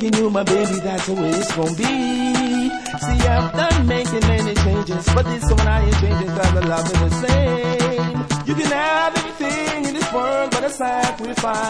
making you my baby, that's the way it's gonna be. See, I've done making many changes, but this one I ain't changing cause the love is the same. You can have anything in this world but a sacrifice.